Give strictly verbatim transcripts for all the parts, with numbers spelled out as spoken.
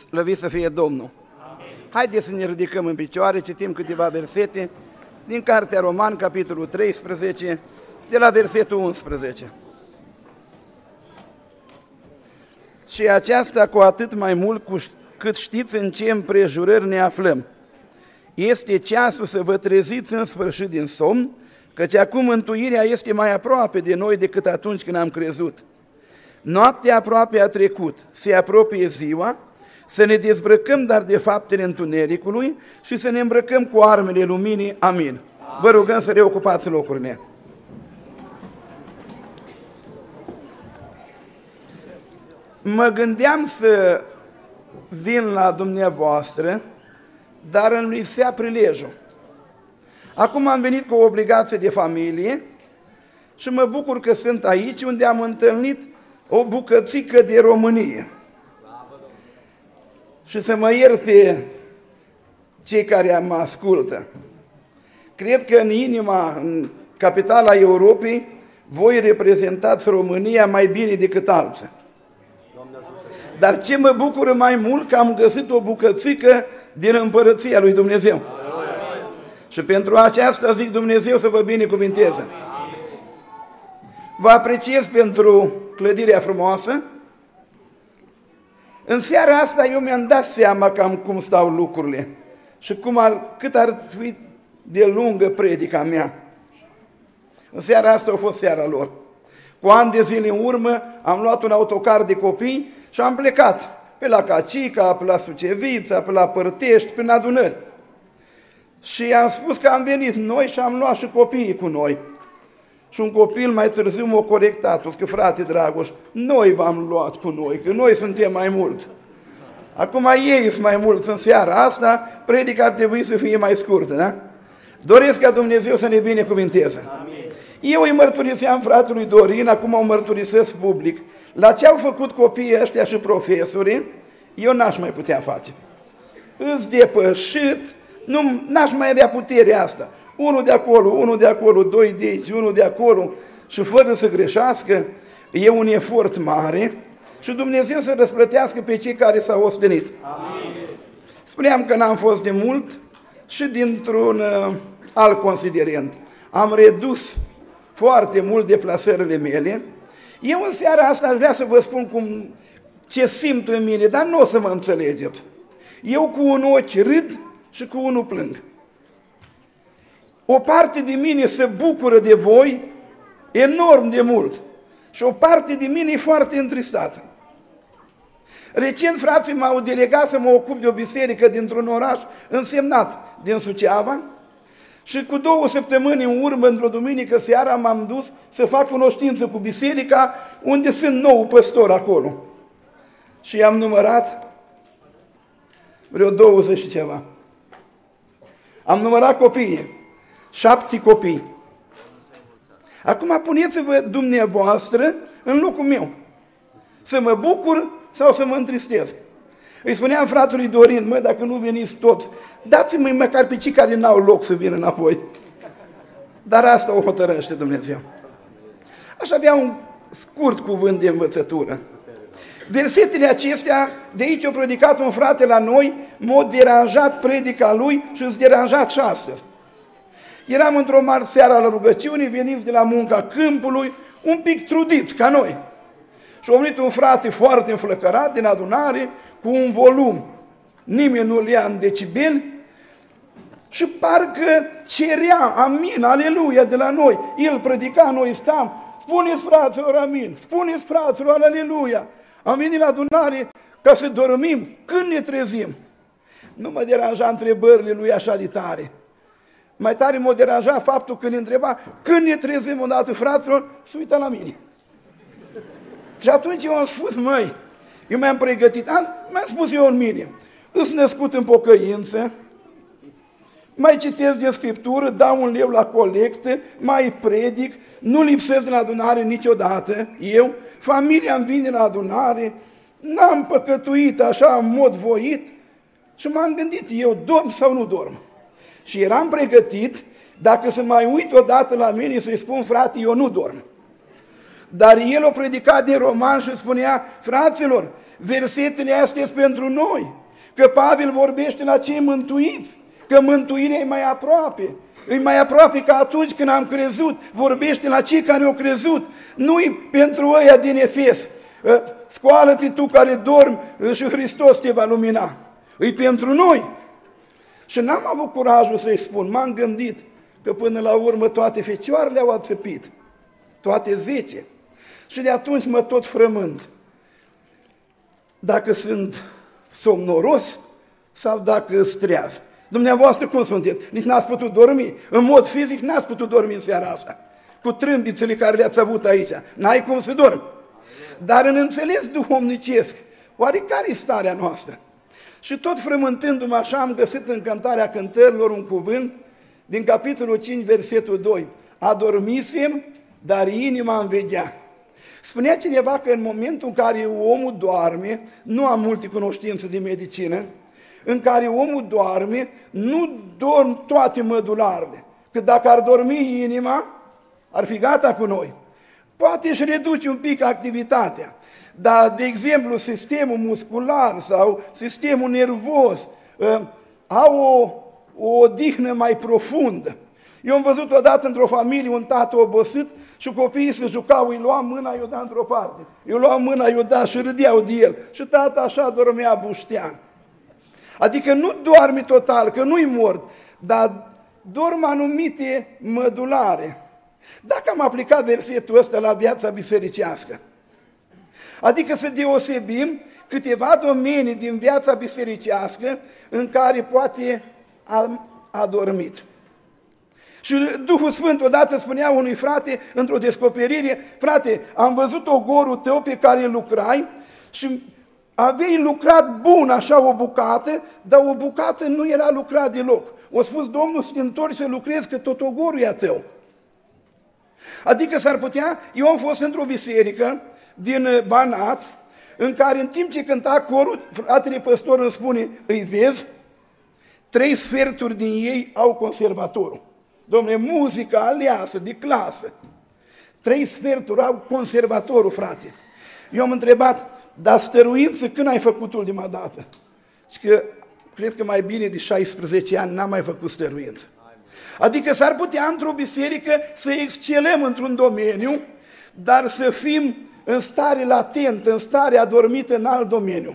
Slăvit să fie Domnul! Amin. Haideți să ne ridicăm în picioare, citim câteva versete din Cartea Roman, capitolul treisprezece, de la versetul unsprezece. Și aceasta cu atât mai mult cu cât știți în ce împrejurări ne aflăm. Este ceasul să vă treziți în sfârșit din somn, căci acum mântuirea este mai aproape de noi decât atunci când am crezut. Noaptea aproape a trecut, se apropie ziua, să ne dezbrăcăm dar de faptele întunericului și să ne îmbrăcăm cu armele luminii. Amin. Amin. Vă rugăm să reocupați locurile. Mă gândeam să vin la dumneavoastră, dar îmi lipsea prilejul. Acum am venit cu o obligație de familie și mă bucur că sunt aici, unde am întâlnit o bucățică de Românie. Și să mă ierte cei care mă ascultă. Cred că în inima, în capitala Europei, voi reprezentați România mai bine decât alții. Dar ce mă bucură mai mult că am găsit o bucățică din împărăția lui Dumnezeu. Amin. Și pentru aceasta zic Dumnezeu să vă binecuvinteze. Vă apreciez pentru clădirea frumoasă. În seara asta eu mi-am dat seama cam cum stau lucrurile și cum ar, cât ar fi de lungă predica mea. În seara asta a fost seara lor. Cu ani de zile în urmă am luat un autocar de copii și am plecat pe la Cacica, pe la Sucevița, pe la Părtești, prin adunări. Și am spus că am venit noi și am luat și copiii cu noi. Și un copil mai târziu m-a corectat, o că frate Dragoș, noi v-am luat cu noi, că noi suntem mai mulți. Acum ei sunt mai mulți în seara asta, predica ar trebui să fie mai scurtă, da? Doresc ca Dumnezeu să ne binecuvinteze. Amin. Eu îi mărturiseam fratelui Dorin, acum o mărturisesc public. La ce au făcut copiii ăștia și profesorii, eu n-aș mai putea face. Îți depășit, nu, n-aș mai avea puterea asta. Unul de acolo, unul de acolo, doi de aici, unul de acolo și fără să greșească, e un efort mare și Dumnezeu să răsplătească pe cei care s-au ostenit. Amin. Spuneam că n-am fost de mult și dintr-un uh, alt considerent. Am redus foarte mult deplasările mele. Eu în seara asta aș vrea să vă spun cum, ce simt în mine, dar nu o să mă înțelegeți. Eu cu un ochi râd și cu unul plâng. O parte de mine se bucură de voi enorm de mult și o parte de mine e foarte întristată. Recent frații m-au delegat să mă ocup de o biserică dintr-un oraș însemnat din Suceava și cu două săptămâni în urmă, într-o duminică seara, m-am dus să fac cunoștință cu biserica unde sunt nou păstor acolo. Și am numărat vreo douăzeci și ceva. Am numărat copiii. Șapte copii. Acum puneți-vă dumneavoastră în locul meu. Să mă bucur sau să mă întristez. Îi spuneam fratelui Dorin, mă, dacă nu veniți toți, dați-mi măcar pe cei care n-au loc să vină înapoi. Dar asta o hotărăște Dumnezeu. Aș avea un scurt cuvânt de învățătură. Versetele acestea, de aici a predicat un frate la noi, m-a deranjat predica lui și îți deranjat și astăzi. Eram într-o mare seară la rugăciunii, veniți de la munca câmpului, un pic trudiți ca noi. Și a venit un frate foarte înflăcărat din adunare, cu un volum, nimeni nu-l ia în decibeli, și parcă cerea amin, aleluia de la noi. El predica, noi stam, spuneți fraților amin, spuneți fraților aleluia. Am venit la adunare ca să dormim, când ne trezim. Nu mă deranja întrebările lui așa de tare. Mai tare m-a deranjat faptul când ne întreba când ne trezim odată, fraților, să uita la mine. Și atunci eu am spus, măi, eu mi-am pregătit, mi-am spus eu în mine, îs născut în pocăință, mai citesc din Scriptură, dau un leu la colectă, mai predic, nu lipsesc de la adunare niciodată, eu, familia îmi vine la adunare, n-am păcătuit așa în mod voit și m-am gândit, eu dorm sau nu dorm? Și eram pregătit, dacă să mai uit odată la mine să-i spun, frate, eu nu dorm. Dar el o predicat din Roman și spunea, fraților, versetele astea sunt pentru noi, că Pavel vorbește la cei mântuiți, că mântuirea e mai aproape, e mai aproape ca atunci când am crezut, vorbește la cei care au crezut, nu-i pentru ăia din Efes, scoală-te tu care dormi și Hristos te va lumina, e pentru noi. Și n-am avut curajul să-i spun, m-am gândit că până la urmă toate fecioarele au ațăpit, toate zece, și de atunci mă tot frământ. Dacă sunt somnoros sau dacă streaz. Dumneavoastră cum sunteți? Nici n-ați putut dormi. În mod fizic n-ați putut dormi în seara asta. Cu trâmbițele care le-ați avut aici. N-ai cum să dormi. Dar în înțeles duhovnicesc, oare care e starea noastră? Și tot frământându-mă așa am găsit în Cântarea Cântărilor un cuvânt din capitolul cinci, versetul doi. Adormisem, dar inima îmi veghea. Spunea cineva că în momentul în care omul doarme, nu am multe cunoștințe de medicină, în care omul doarme, nu dorm toate mădularele. Că dacă ar dormi inima, ar fi gata cu noi. Poate își reduce un pic activitatea, dar, de exemplu, sistemul muscular sau sistemul nervos uh, au o, o odihnă mai profundă. Eu am văzut odată într-o familie un tată obosit și copiii se jucau, îi lua mâna, îi o da într-o parte. Eu lua mâna, îi o da și râdeau de el. Și tata așa dormea buștean. Adică nu doarme total, că nu-i mort, dar dorm anumite mădulare. Dacă am aplicat versetul ăsta la viața bisericească, adică să deosebim câteva domenii din viața bisericească în care poate a, a dormit. Și Duhul Sfânt odată spunea unui frate într-o descoperire, frate, am văzut ogorul tău pe care lucrai și aveai lucrat bun așa o bucată, dar o bucată nu era lucrat deloc. O spus Domnul să te întorci să lucrezi, că tot ogorul e a tău. Adică s-ar putea, eu am fost într-o biserică din Banat, în care în timp ce cânta corul, fratele păstor îmi spune, îi vezi, trei sferturi din ei au conservatorul. Dom'le, muzica aleasă, de clasă. Trei sferturi au conservatorul, frate. Eu am întrebat, dar stăruință când ai făcut ultima dată? Și că, cred că mai bine de șaisprezece ani n-am mai făcut stăruință. Adică s-ar putea într-o biserică să excelăm într-un domeniu, dar să fim în stare latentă, în stare adormită în alt domeniu.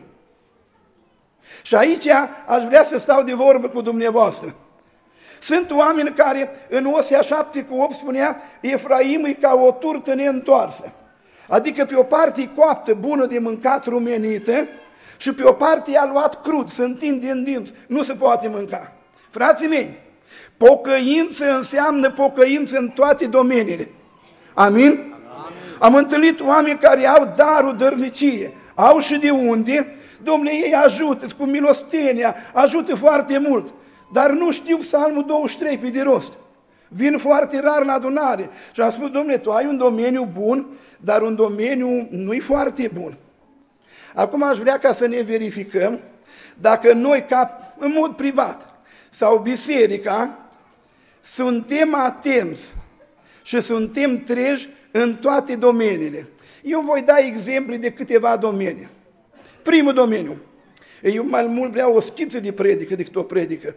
Și aici aș vrea să stau de vorbă cu dumneavoastră. Sunt oameni care în Osea șapte cu opt spunea, Efraim e ca o turtă neîntoarsă. Adică pe o parte e coaptă, bună de mâncat, rumenită, și pe o parte i-a luat crud, se întinde în dinți, nu se poate mânca. Frații mei, pocăință înseamnă pocăință în toate domeniile. Amin? Amin. Am întâlnit oameni care au darul dărnicie, au și de unde, Dom'le, ei ajută cu milostenia, ajută foarte mult, dar nu știu Psalmul douăzeci și trei pe de rost. Vin foarte rar la adunare și am spus, Dom'le, tu ai un domeniu bun, dar un domeniu nu-i foarte bun. Acum aș vrea ca să ne verificăm dacă noi, ca în mod privat, sau biserica, suntem atenți și suntem treji în toate domeniile. Eu voi da exemple de câteva domenii. Primul domeniu. Eu mai mult vreau o schiță de predică decât o predică.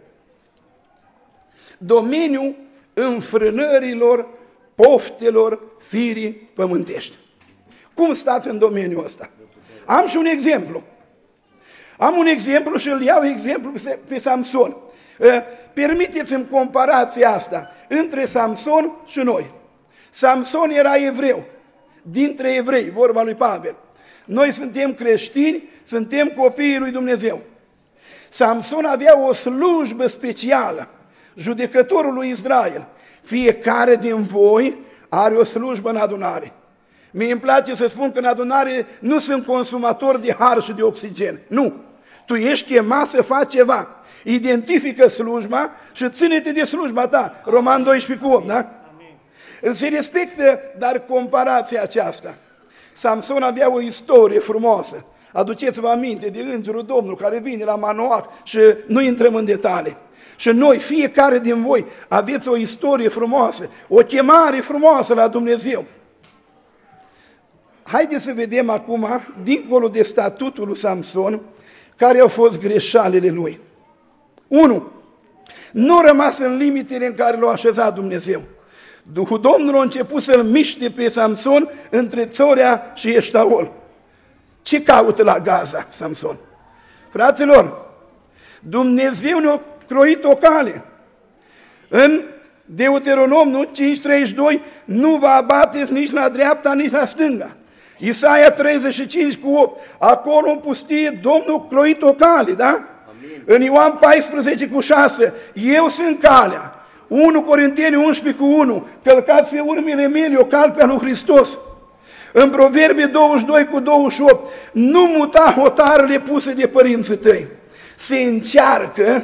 Domeniul înfrânărilor poftelor firii pământești. Cum stați în domeniul ăsta? Am și un exemplu. Am un exemplu și îl iau exemplu pe Samson. Permiteți-mi comparația asta între Samson și noi. Samson era evreu, dintre evrei, vorba lui Pavel. Noi suntem creștini, suntem copiii lui Dumnezeu. Samson avea o slujbă specială, judecătorul lui Israel. Fiecare din voi are o slujbă în adunare. Mie îmi place să spun că în adunare nu sunt consumatori de har și de oxigen. Nu. Tu ești chemat să faci ceva. Identifică slujba și ține-te de slujba ta. Roman doisprezece cu opt, da? Amin. Se respectă, dar comparația aceasta. Samson avea o istorie frumoasă. Aduceți-vă aminte de Îngerul Domnului care vine la Manoac și nu intrăm în detalii. Și noi, fiecare din voi, aveți o istorie frumoasă, o chemare frumoasă la Dumnezeu. Haideți să vedem acum, dincolo de statutul lui Samson, care au fost greșalele lui. unu. Nu a rămas în limitele în care l-a așezat Dumnezeu. Duhul Domnului a început să-l miște pe Samson între Țorea și Eștaol. Ce caută la Gaza, Samson? Fraților, Dumnezeu ne-a croit o cale. În Deuteronom, nu? cinci treizeci și doi, nu vă abateți nici la dreapta, nici la stânga. Isaia treizeci și cinci cu opt, acolo în pustie Domnul a croit o cale, da? Amin. În Ioan paisprezece cu șase, eu sunt calea. unu Corinteni unsprezece cu unu, călcați pe urmele mele o cal pe a lui Hristos. În Proverbe douăzeci și doi cu douăzeci și opt, nu muta hotarele puse de părinții tăi. Se încearcă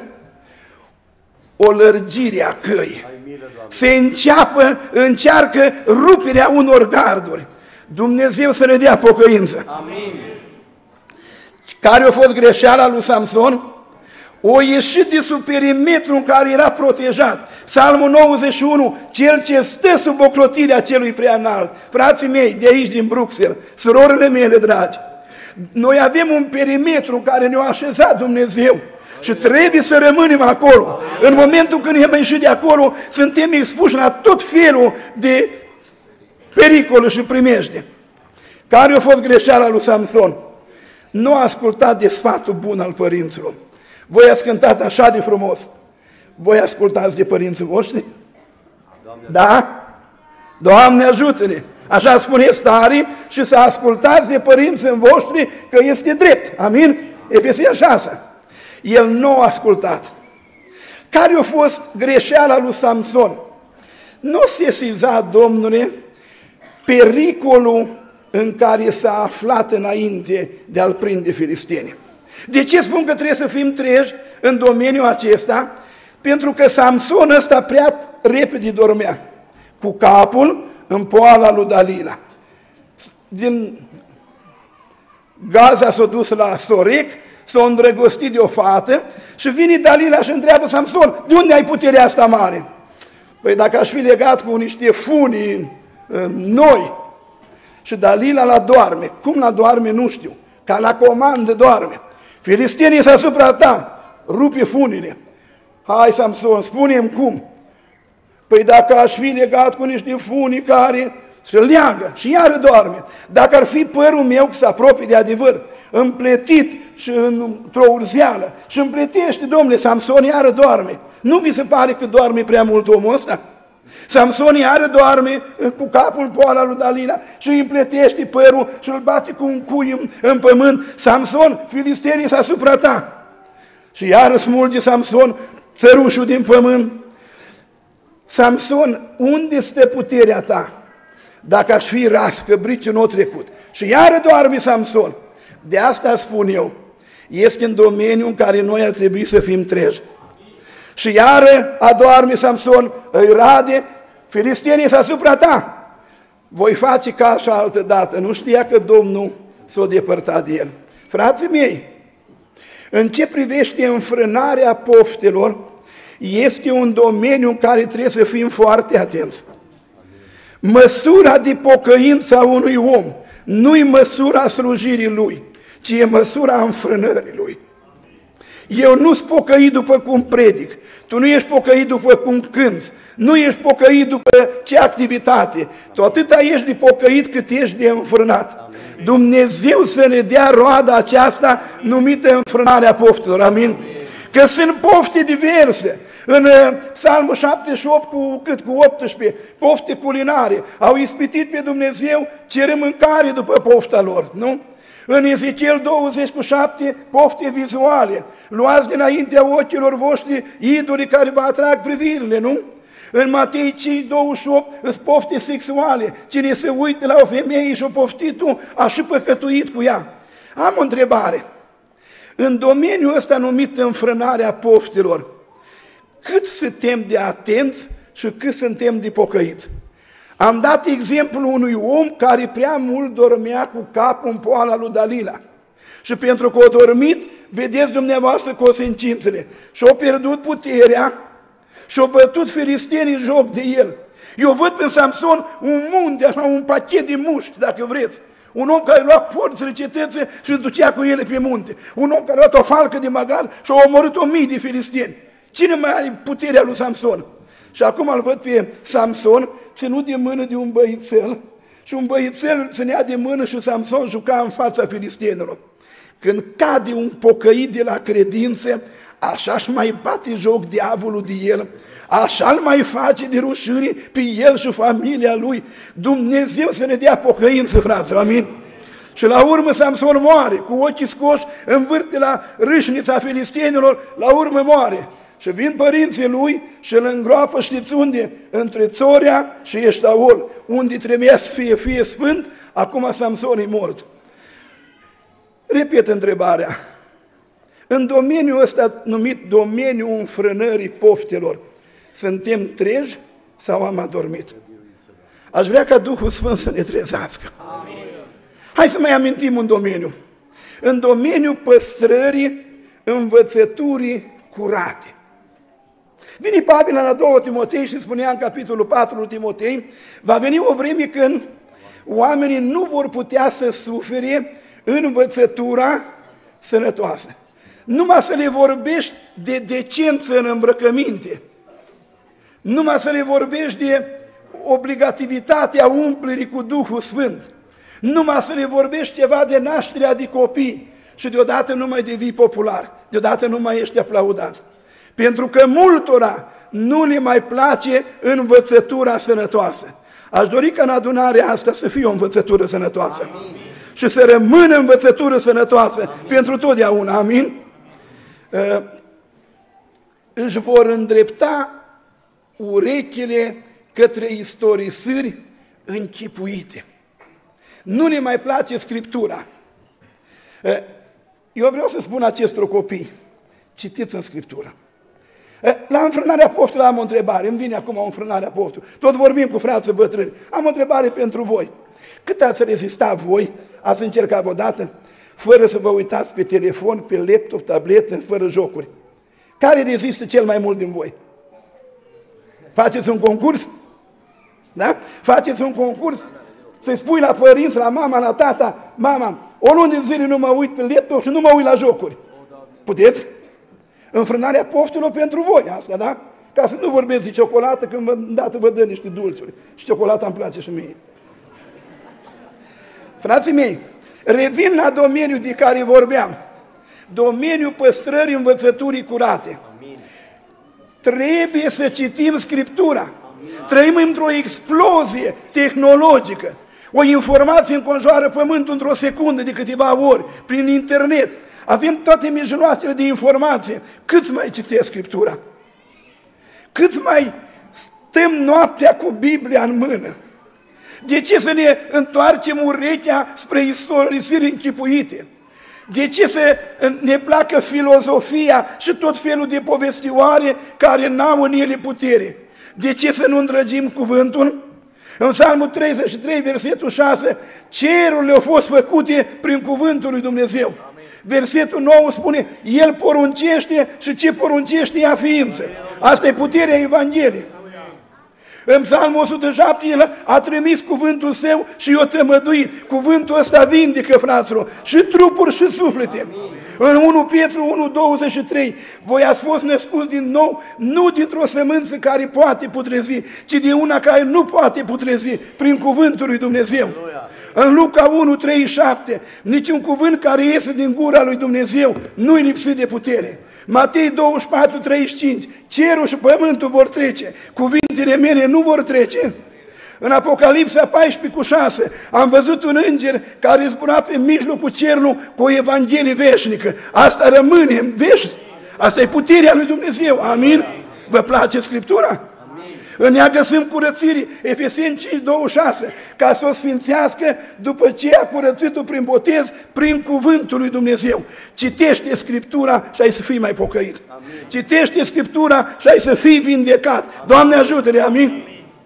o lărgire a căii. Se înceapă, încearcă ruperea unor garduri. Dumnezeu să ne dea pocăință. Amin. Care a fost greșeala lui Samson? O ieșit de sub perimetru în care era protejat. Psalmul nouăzeci și unu, cel ce stă sub ocrotirea celui prea înalt. Frații mei, de aici din Bruxelles, surorile mele dragi, noi avem un perimetru în care ne-a așezat Dumnezeu și trebuie să rămânem acolo. În momentul când am ieșit de acolo, suntem expuși la tot felul de pericole și primejde. Care a fost greșeala lui Samson? Nu a ascultat de sfatul bun al părinților. Voi ați cântat așa de frumos. Voi ascultați de părinții voștri? Doamne. Da? Doamne ajută-ne! Așa spune starii, și să ascultați de părinții voștri că este drept. Amin? Efeseni șase. El nu a ascultat. Care a fost greșeala lui Samson? Nu se sesiza, Domnule, pericolul în care s-a aflat înainte de a-l prinde filistenii. De ce spun că trebuie să fim treji în domeniul acesta? Pentru că Samson ăsta prea repede dormea, cu capul în poala lui Dalila. Din Gaza s-a dus la Sorec, s-a îndrăgostit de o fată și vine Dalila și întreabă Samson, de unde ai puterea asta mare? Păi dacă aș fi legat cu niște funii noi, și Dalila la doarme. Cum la doarme nu știu, ca la comandă doarme. Filistenii s-a asupra ta, rupe funile. Hai, Samson, spune-mi cum. Păi dacă aș fi legat cu niște funii care se leagă și iară doarme. Dacă ar fi părul meu că se apropie de adevăr, împletit și într-o urzeală și împletește, domnule, Samson iară doarme. Nu vi se pare că doarme prea mult omul ăsta? Samson iară doarme cu capul în poala lui Dalila și îi împletește părul și îl bate cu un cui în, în pământ. Samson, filistenii s-a asupra ta. Și iară smulge Samson țărușul din pământ. Samson, unde stă puterea ta? Dacă aș fi ras, că bricii nu au trecut. Și iară doarme Samson. De asta spun eu, este în domeniul în care noi ar trebui să fim treji. Și iară adoarme Samson, îi rade, filistenii s-a asupra ta. Voi face ca și altă dată. Nu știa că Domnul s-a depărtat de el. Frații mei, în ce privește înfrânarea poftelor, este un domeniu în care trebuie să fim foarte atenți. Măsura de pocăință a unui om nu-i măsura slujirii lui, ci e măsura înfrânării lui. Eu nu-s pocăit după cum predic, tu nu ești pocăit după cum cânți, nu ești pocăit după ce activitate, tu atâta ești de pocăit cât ești de înfrânat. Amin. Dumnezeu să ne dea roada aceasta numită înfrânarea poftelor, amin? Amin. Că sunt pofte diverse. În uh, Psalmul șaptezeci și opt cu cât? Cu optsprezece, pofte culinare. Au ispitit pe Dumnezeu, cere mâncare după pofta lor, nu? În Ezechiel douăzeci cu șapte, pofte vizuale. Luați dinaintea ochilor voștri idolii care vă atrag privirile, nu? În Matei cinci douăzeci și opt, îți pofte sexuale. Cine se uită la o femeie și-o poftit tu, a și păcătuit cu ea. Am o întrebare. În domeniul ăsta numit înfrânarea poftelor, cât suntem de atenți și cât suntem de pocăiți? Am dat exemplu unui om care prea mult dormea cu capul în poala lui Dalila. Și pentru că a dormit, vedeți dumneavoastră consecințele. Și-a pierdut puterea și-a bătut filistenii joc de el. Eu văd pe Samson un munte, așa, un pachet de mușchi, dacă vreți. Un om care lua porțile cetății și îți ducea cu ele pe munte. Un om care a luat o falcă de magar și a omorât o mii de filisteni. Cine mai are puterea lui Samson? Și acum îl văd pe Samson ținut de mână de un băițel și un băițel ținea de mână și Samson juca în fața filistenilor. Când cade un pocăit de la credință, așa-și mai bate joc diavolul de el, așa-l mai face de rușine pe el și familia lui. Dumnezeu să ne dea pocăință, fraților, amin? Și la urmă Samson moare, cu ochii scoși, învârte la râșnița filistenilor, la urmă moare. Și vin părinții lui și îl îngroapă, știți unde? Între Țorea și Eștaol, unde trebuia să fie, fie sfânt, acum Samson e mort. Repet întrebarea. În domeniul ăsta numit domeniul înfrânării poftelor, suntem treji sau am adormit? Aș vrea ca Duhul Sfânt să ne trezească. Amin. Hai să mai amintim un domeniu. În domeniul păstrării învățăturii curate. Vine Pavel la doi Timotei și spunea în capitolul patru lui Timotei, va veni o vreme când oamenii nu vor putea să sufere învățătura sănătoasă. Numai să le vorbești de decență în îmbrăcăminte, numai să le vorbești de obligativitatea umplerii cu Duhul Sfânt, numai să le vorbești ceva de nașterea de copii și deodată nu mai devii popular, deodată nu mai ești aplaudat. Pentru că multora nu le mai place învățătura sănătoasă. Aș dori ca în adunarea asta să fie o învățătură sănătoasă. Amin. Și să rămână învățătură sănătoasă. Amin. Pentru totdeauna. Amin? Uh, își vor îndrepta urechile către istorisiri închipuite. Nu ne mai place Scriptura. Uh, eu vreau să spun acestor copii, citiți în Scriptură. La înfrânarea poftului am o întrebare, îmi vine acum o înfrânare a poftului. Tot vorbim cu frații bătrâni. Am o întrebare pentru voi. Cât ați rezistat voi? Ați încercat odată? Fără să vă uitați pe telefon, pe laptop, tabletă, fără jocuri. Care rezistă cel mai mult din voi? Faceți un concurs? Da? Faceți un concurs? Să-i spui la părinți, la mama, la tata, mama, o lună de zile nu mă uit pe laptop și nu mă uit la jocuri. Puteți? Înfrânarea poftelor pentru voi, asta, da? Ca să nu vorbesc de ciocolată, când vă, îndată vă dă niște dulciuri. Și ciocolata îmi place și mie. Frații mei, revin la domeniul de care vorbeam. Domeniul păstrării învățăturii curate. Amin. Trebuie să citim Scriptura. Amin. Trăim într-o explozie tehnologică. O informație înconjoară pământul într-o secundă de câteva ori, prin internet. Avem toate mijloacele de informație. Câți mai citesc Scriptura? Câți mai stăm noaptea cu Biblia în mână? De ce să ne întoarcem urechea spre istorisiri închipuite? De ce să ne placă filozofia și tot felul de povestioare care n-au în ele putere? De ce să nu îndrăgim cuvântul? În Psalmul treizeci și trei, versetul șase, cerurile au fost făcute prin cuvântul lui Dumnezeu. Versetul nou spune, El poruncește și ce poruncește ea ființă. Asta e puterea Evangheliei. În Psalmul o sută șapte, El a trimis cuvântul Său și i-a tămăduit. Cuvântul ăsta vindecă, fraților, și trupuri și suflete. În unu Petru unu, douăzeci și trei, voi ați fost născuți din nou, nu dintr-o sămânță care poate putrezi, ci de una care nu poate putrezi, prin cuvântul lui Dumnezeu. În Luca unu, treizeci și șapte, niciun cuvânt care iese din gura lui Dumnezeu nu-i lipsit de putere. Matei douăzeci și patru, treizeci și cinci, cerul și pământul vor trece, cuvintele mele nu vor trece. În Apocalipsa paisprezece cu șase, am văzut un înger care zbura pe mijlocul cerului cu o Evanghelie veșnică. Asta rămâne în veșnic. Asta e puterea lui Dumnezeu. Amin? Vă place Scriptura? În ea găsim curățire, Efeseni cinci, douăzeci și șase, ca să o sfințească după ce a curățit-o prin botez, prin cuvântul lui Dumnezeu. Citește Scriptura și ai să fii mai pocăit. Amin. Citește Scriptura și ai să fii vindecat. Amin. Doamne ajută-ne, amin? Amin.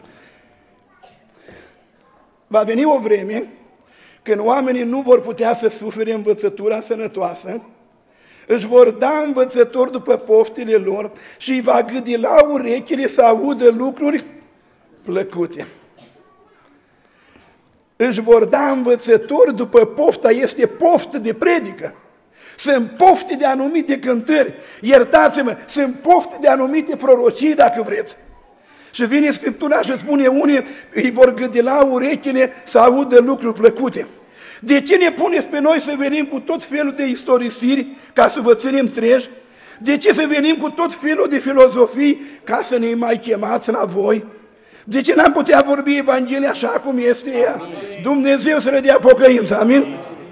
Va veni o vreme când oamenii nu vor putea să sufere învățătura sănătoasă, își vor da învățători după poftele lor și îi va gâdi la urechile să audă lucruri plăcute. își vor da învățători după pofta, este poftă de predică. Sunt pofte de anumite cântări, iertați-mă, sunt pofte de anumite prorocii, dacă vreți. Și vine Scriptura și spune, unii îi vor gâdila urechile să audă lucruri plăcute. De ce ne puneți pe noi să venim cu tot felul de istorisiri ca să vă ținem treji? De ce să venim cu tot felul de filozofii ca să ne mai chemați la voi? De ce n-am putea vorbi Evanghelia așa cum este ea? Amin. Dumnezeu să ne dea pocăință, amin?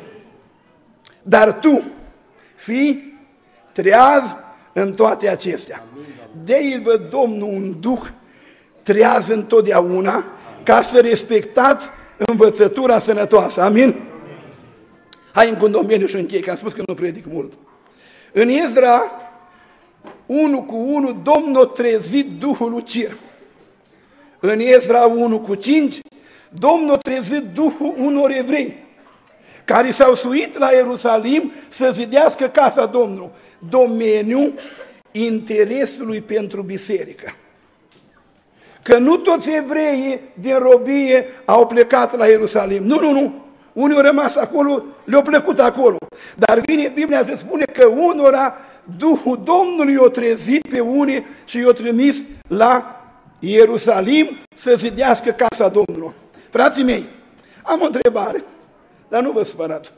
Dar tu fii treaz în toate acestea. De-i vă Domnul un duh treaz întotdeauna ca să respectați învățătura sănătoasă, amin? Hai în domeniu și închei, că am spus că nu predic mult. În Ezra unu cu unu, Domnul a trezit Duhul lui Cir. În Ezra unu cu cinci, Domnul a trezit Duhul unor evrei care s-au suit la Ierusalim să zidească casa Domnului, domeniul interesului pentru biserică. Că nu toți evreii din robie au plecat la Ierusalim. Nu, nu, nu. Unii au rămas acolo, le-au plăcut acolo. Dar vine Biblia și spune că unora Duhul Domnului i-a trezit pe unii și i-a trimis la Ierusalim să zidească casa Domnului. Frații mei, am o întrebare, dar nu vă supărați.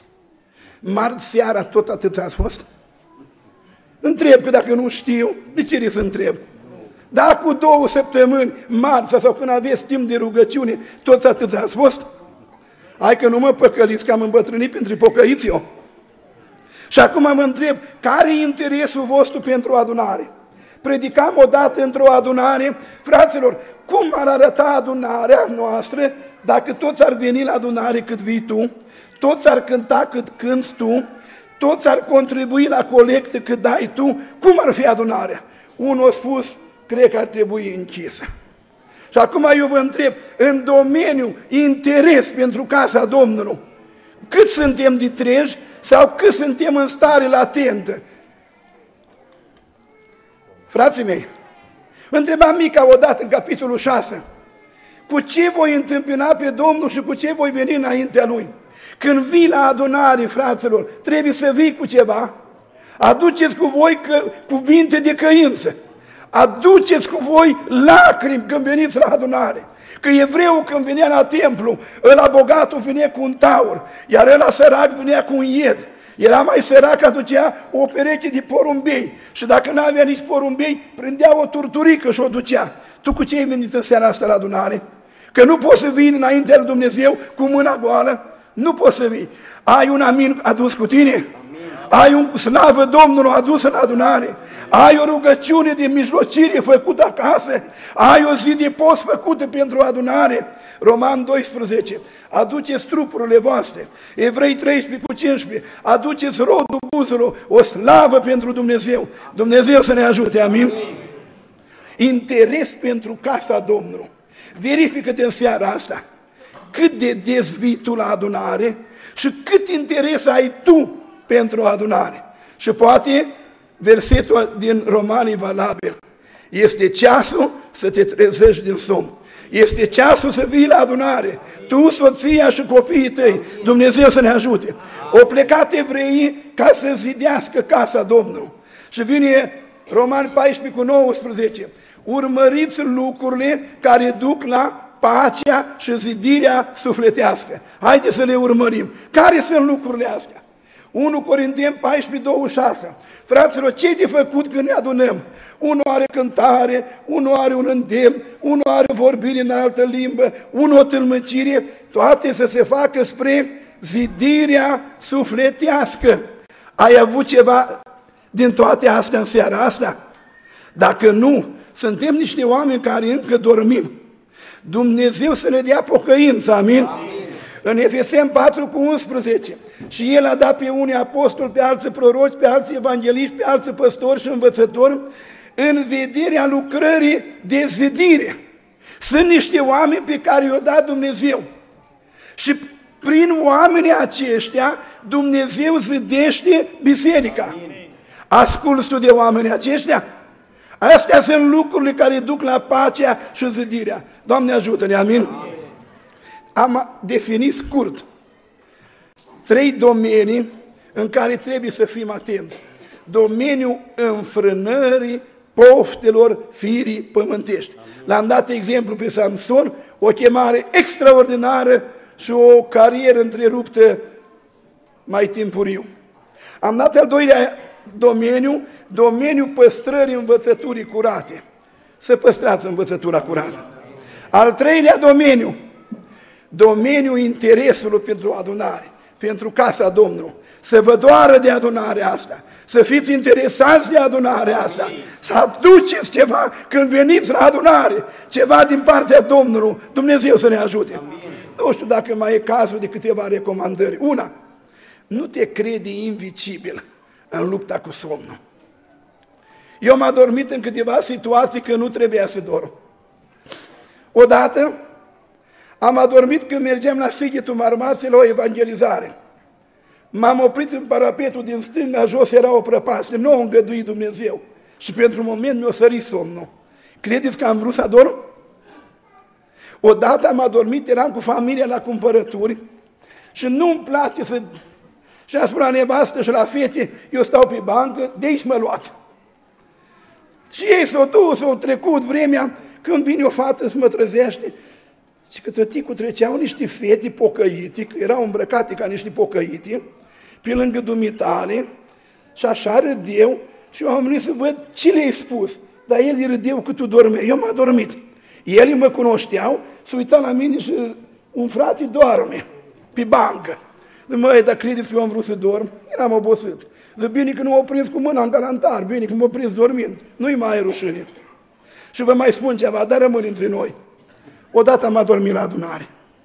Marți seara tot atât ați fost? Întreb, că dacă nu știu, de ce să întreb? Dar cu două săptămâni, marți sau când aveți timp de rugăciune, toți atât ați fost? Hai că nu mă păcăliți că am îmbătrânit pentru pocăiți eu. Și acum mă întreb, care e interesul vostru pentru adunare? Predicam odată într-o adunare, fraților, cum ar arăta adunarea noastră dacă toți ar veni la adunare cât vii tu, toți ar cânta cât cânți tu, toți ar contribui la colectă cât dai tu, cum ar fi adunarea? Unul a spus, cred că ar trebui închisă. Și acum eu vă întreb, în domeniul interes pentru casa Domnului, cât suntem de treji sau cât suntem în stare latentă? Frații mei, întreba Mica odată în capitolul șase, cu ce voi întâmpina pe Domnul și cu ce voi veni înaintea Lui? Când vii la adunare, fraților, trebuie să vii cu ceva. Aduceți cu voi că, cuvinte de căință. Aduceți cu voi lacrimi când veniți la adunare. Că evreul când venea la templu, ăla bogatul venea cu un taur, iar ăla sărac venea cu un ied. Era mai sărac, aducea o pereche de porumbei și dacă nu avea nici porumbei, prindea o turturică și o ducea. Tu cu ce ai venit în seara asta la adunare? Că nu poți să vii înaintea lui Dumnezeu cu mâna goală? Nu poți să vii. Ai un amin adus cu tine? Amin. Ai un slavă Domnului adus în adunare? Ai o rugăciune de mijlocire făcută acasă? Ai o zi de post făcută pentru adunare? Roman doisprezece. Aduceți trupurile voastre. Evrei treisprezece cu cincisprezece. Aduceți rodul buzelor, o slavă pentru Dumnezeu. Dumnezeu să ne ajute, amin? Amin. Interes pentru casa Domnului. Verifică-te în seara asta cât de des vii tu la adunare și cât interes ai tu pentru adunare. Și poate versetul din Romani valabil. Este ceasul să te trezești din somn. Este ceasul să vii la adunare. Tu, soția și copiii tăi. Dumnezeu să ne ajute. Au plecat evreii ca să zidească casa Domnului. Și vine Romani paisprezece cu nouăsprezece. Urmăriți lucrurile care duc la pacea și zidirea sufletească. Haideți să le urmărim. Care sunt lucrurile astea? unu Corinteni paisprezece douăzeci și șase. Fraților, ce-i de făcut când ne adunăm? Unul are cântare, unul are un îndemn, unul are vorbire în altă limbă, unul o tâlmăcire, toate să se facă spre zidirea sufletească. Ai avut ceva din toate astea în seara asta? Dacă nu, suntem niște oameni care încă dormim. Dumnezeu să ne dea pocăință, amin? Amin. În Efeseni patru cu unsprezece. Și El a dat pe unii apostoli, pe alții proroci, pe alții evangeliști, pe alții păstori și învățători, în vederea lucrării de zidire. Sunt niște oameni pe care i-a dat Dumnezeu. Și prin oamenii aceștia, Dumnezeu zidește biserica. Asculți tu de oamenii aceștia? Astea sunt lucrurile care duc la pacea și zidirea. Doamne ajută-ne, amin? Amin. am definit scurt trei domenii în care trebuie să fim atenți. Domeniul înfrânării poftelor firii pământești. L-am dat exemplu pe Samson, o chemare extraordinară și o carieră întreruptă mai timpuriu. Am dat al doilea domeniu, domeniul păstrării învățăturii curate. Să păstrați învățătura curată. Al treilea domeniu, domeniul interesului pentru adunare, pentru casa Domnului. Să vă doară de adunarea asta, să fiți interesați de adunarea asta, să aduceți ceva când veniți la adunare, ceva din partea Domnului. Dumnezeu să ne ajute. Amin. Nu știu dacă mai e cazul de câteva recomandări. Una, nu te crede invicibil în lupta cu somnul. Eu m-am dormit în câteva situații că nu trebuia să dorm. Odată am adormit când mergeam la Sighetul Marmației la o evangelizare. M-am oprit în parapetul din stânga, jos era o prăpastie, nu o îngăduit Dumnezeu. Și pentru un moment mi-a sărit somnul. Credeți că am vrut să adorm? Odată am adormit, eram cu familia la cumpărături și nu-mi place să... Și am spus la nevastă și la fete, eu stau pe bancă, de aici mă luați. Și ei s-au dus, s-au trecut vremea, când vine o fată să mă trezește, și că tăticul treceau niște fete pocăite, că erau îmbrăcate ca niște pocăite, pe lângă dumitale, și așa râdeau, și eu am venit să văd ce le-ai spus. Dar el îi râdeau că tu dormeai, eu m-am dormit. Ei mă cunoșteau, se uitau la mine și un frate doarme pe bancă. Zic, măi, dar credeți că eu am vrut să dorm? Eram obosit. Zic, bine că nu m-au prins cu mâna în galantar, bine că m-au prins dormind. Nu-i mai rușine. Și vă mai spun ceva, dar rămân între noi. Odată am adormit la adunare.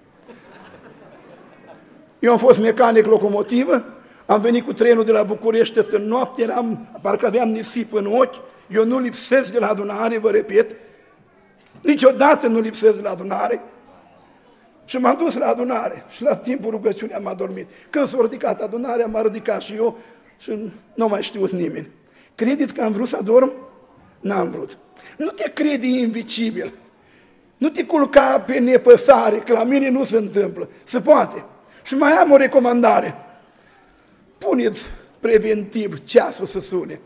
Eu am fost mecanic locomotivă, am venit cu trenul de la București în noapte, eram, parcă aveam nisip în ochi, eu nu lipsesc de la adunare, vă repet, niciodată nu lipsesc de la adunare. Și m-am dus la adunare și la timpul rugăciunii am adormit. Când s-a ridicat adunarea, m-a ridicat și eu și nu mai știut nimeni. Credeți că am vrut să adorm? N-am vrut. Nu te credi invicibil. Nu te culca pe nepăsare, că la mine nu se întâmplă. Se poate. Și mai am o recomandare. Puneți preventiv ceasul să sune.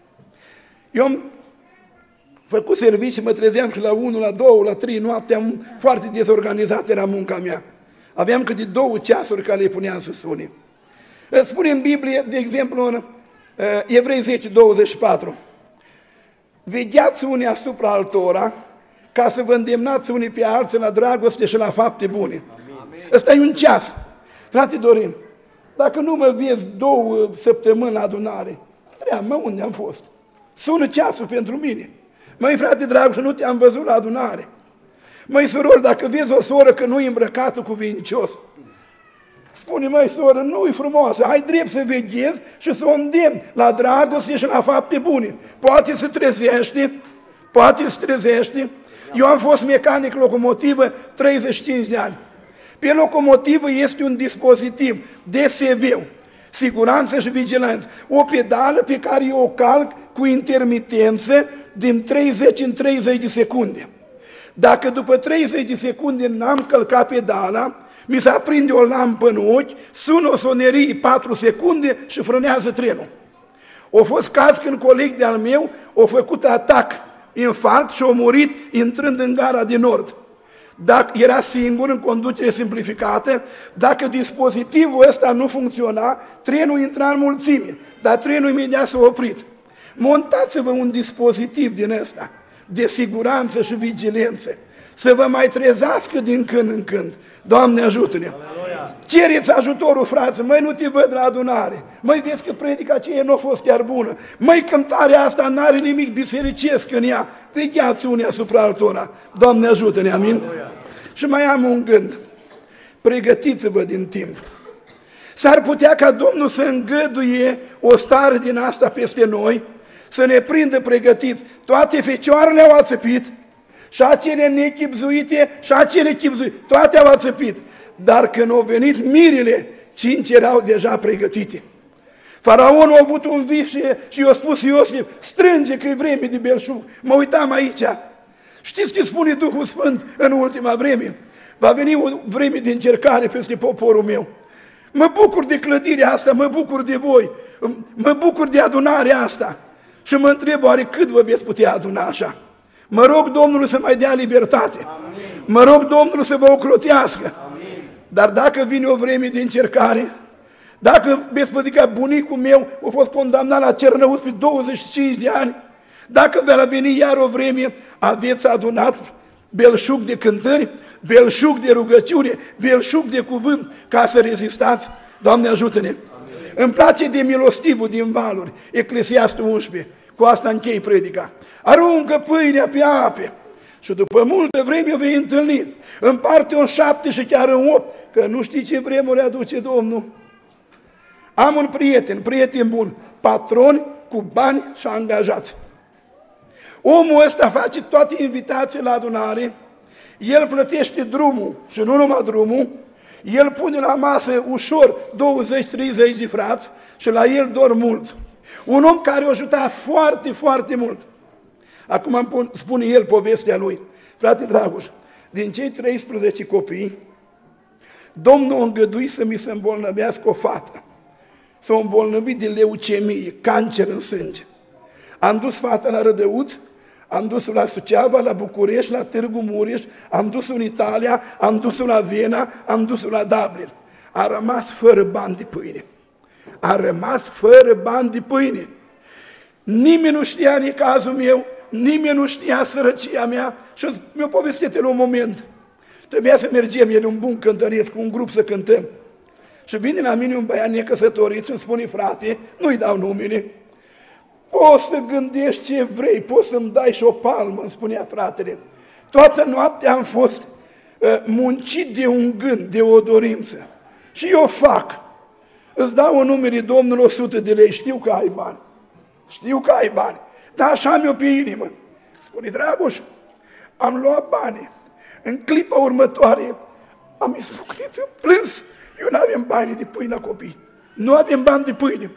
Eu am făcut servicii, mă trezeam și la unu, la două, la trei noapte, am foarte dezorganizat era munca mea. Aveam câte două ceasuri care le puneam să sune. Spune în Biblie, de exemplu, în uh, Evrei zece, douăzeci și patru, vegheați unii asupra altora, ca să vă îndemnați unii pe alții la dragoste și la fapte bune. Amin. Ăsta e un ceas. Frate Dorin, dacă nu mă vezi două săptămâni la adunare, tream, mă, unde am fost? Sună ceasul pentru mine. Măi, frate drag, și nu te-am văzut la adunare. Măi, soror, dacă vezi o soră că nu-i îmbrăcată cuvincios, spune, măi, soră, nu-i frumoasă, ai drept să veghezi și să o îndemni la dragoste și la fapte bune. Poate să trezește, poate să trezește. Eu am fost mecanic locomotivă treizeci și cinci de ani. Pe locomotivă este un dispozitiv D S V, siguranță și vigilență, o pedală pe care eu o calc cu intermitență din treizeci în treizeci de secunde. Dacă după treizeci de secunde n-am călcat pedala, mi se aprinde o lampă în ochi, sună o sonerie patru secunde și frânează trenul. O fost caz când coleg de-al meu a făcut atac, infarct și a murit intrând în gara de nord. Dacă era singur în conducere simplificată, dacă dispozitivul ăsta nu funcționa, trenul intra în mulțime, dar trenul imediat s-a oprit. Montați-vă un dispozitiv din ăsta, de siguranță și vigilență, să vă mai trezească din când în când. Doamne, ajută-ne! Cereți ajutorul, frață, măi, nu te văd la adunare, măi, vezi că predica aceea nu a fost chiar bună, măi, cântarea asta n-are nimic bisericesc în ea, vegheați unii asupra altora. Doamne, ajută-ne, amin? Aleluia. Și mai am un gând, pregătiți-vă din timp. S-ar putea ca Domnul să îngăduie o stare din asta peste noi, să ne prindă pregătiți. Toate fecioarele au ațăpit, și acele nechipzuite, și acele chipzuite, toate au ațăpit. Dar când au venit mirile, cinci erau deja pregătite. Faraonul a avut un vis și, și i-a spus Iosif, strânge că e vreme de belșug. Mă uitam aici. Știți ce spune Duhul Sfânt în ultima vreme? Va veni o vreme de încercare peste poporul meu. Mă bucur de clădirea asta, mă bucur de voi, mă bucur de adunarea asta. Și mă întreb, oare cât vă veți putea aduna așa? Mă rog Domnul să mai dea libertate. Amin. Mă rog Domnul să vă ocrotească. Amin. Dar dacă vine o vreme de încercare, dacă veți spune că bunicul meu a fost condamnat la Cernăuți pe douăzeci și cinci de ani, dacă va veni iar o vreme, aveți adunat belșug de cântări, belșug de rugăciune, belșug de cuvânt, ca să rezistați. Doamne, ajută-ne! Îmi place de milostivul din valuri, Eclesiastul unsprezece, cu asta închei predica. Aruncă pâinea pe ape și după multă vreme vei întâlni. Împarte-o în șapte și chiar în opt, că nu știi ce vremuri aduce Domnul. Am un prieten, prieten bun, patron cu bani și angajați. Omul ăsta face toate invitații la adunare, el plătește drumul și nu numai drumul, el pune la masă ușor douăzeci treizeci de frați și la el dor mulți. Un om care o ajuta foarte, foarte mult. Acum îmi spune el povestea lui. Frate Dragoș, din cei treisprezece copii, Domnul a îngăduit să mi se îmbolnăvească o fată. S-a îmbolnăvit de leucemie, cancer în sânge. Am dus fata la Rădăuți, am dus-o la Suceava, la București, la Târgu Mureș, am dus-o în Italia, am dus-o la Viena, am dus-o la Dublin. A rămas fără bani de pâine. A rămas fără bani de pâine. Nimeni nu știa nici cazul meu, nimeni nu știa sărăcia mea și mi-a povestit la un moment. Trebuia să mergem, el un bun cântăresc, cu un grup să cântăm. Și vine la mine un băiat necăsătorit și îmi spune, frate, nu-i dau numele, poți să gândești ce vrei, poți să-mi dai și o palmă, îmi spunea fratele. Toată noaptea am fost uh, muncit de un gând, de o dorință. Și eu fac. Îți dau un numere, Domnul, o sută de lei, știu că ai bani. Știu că ai bani, dar așa am eu pe inimă. Spune, Dragoș, am luat bani. În clipa următoare am izbucnit în plâns. Eu nu avem bani de pâine la copii. Nu avem bani de pâine.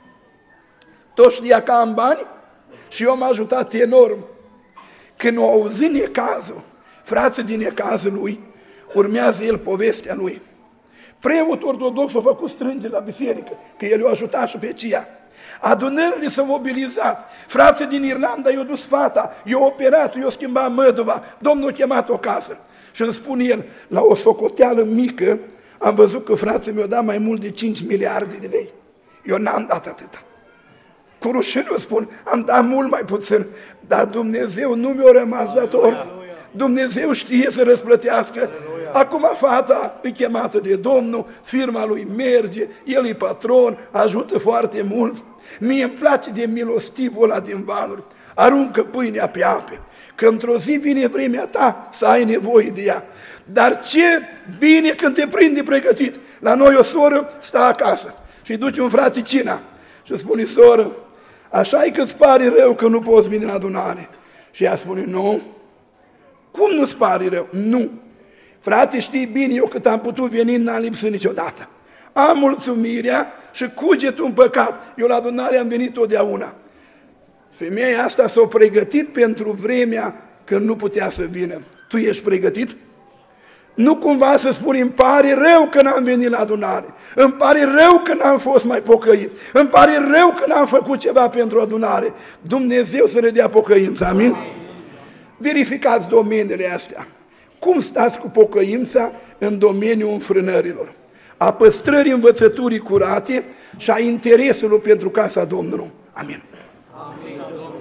Toți știa că am bani și eu m-am ajutat enorm. Când au auzit necazul, frații din necazul lui, urmează el povestea lui. Preotul ortodox a făcut strângere la biserică, că el i-a ajutat și pe aceea. Adunările s-au mobilizat. Frații din Irlanda i-au dus fata, i-au operat, i-au schimbat măduva. Domnul a chemat o casă. Și îmi spune el, la o socoteală mică, am văzut că frații mi-au dat mai mult de cinci miliarde de lei. Eu n-am dat atâta. Cu rușine o spun, am dat mult mai puțin, dar Dumnezeu nu mi-a rămas dator. Dumnezeu știe să răsplătească. Acum fata e chemată de Domnul, firma lui merge, el e patron, ajută foarte mult. Mie îmi place de milostivul ăla din valuri. Aruncă pâinea pe ape, că într-o zi vine vremea ta să ai nevoie de ea. Dar ce bine când te prinde pregătit. La noi o soră stă acasă și duce un frate cina și spune, soră, așa e că îți pare rău că nu poți veni la adunare. Și ea spune, nu. Cum nu-ți pare rău? Nu. Frate, știi bine, eu cât am putut veni, n-am lipsit niciodată. Am mulțumirea și cugetul în păcat. Eu la adunare am venit totdeauna. Femeia asta s-a pregătit pentru vremea când nu putea să vină. Tu ești pregătit? Nu cumva să spuni, îmi pare rău că n-am venit la adunare, îmi pare rău că n-am fost mai pocăit, îmi pare rău că n-am făcut ceva pentru adunare. Dumnezeu să ne dea pocăința, amin? Amin. Verificați domeniile astea. Cum stați cu pocăința în domeniul înfrânărilor, a păstrării învățăturii curate și a interesului pentru casa Domnului. Amin.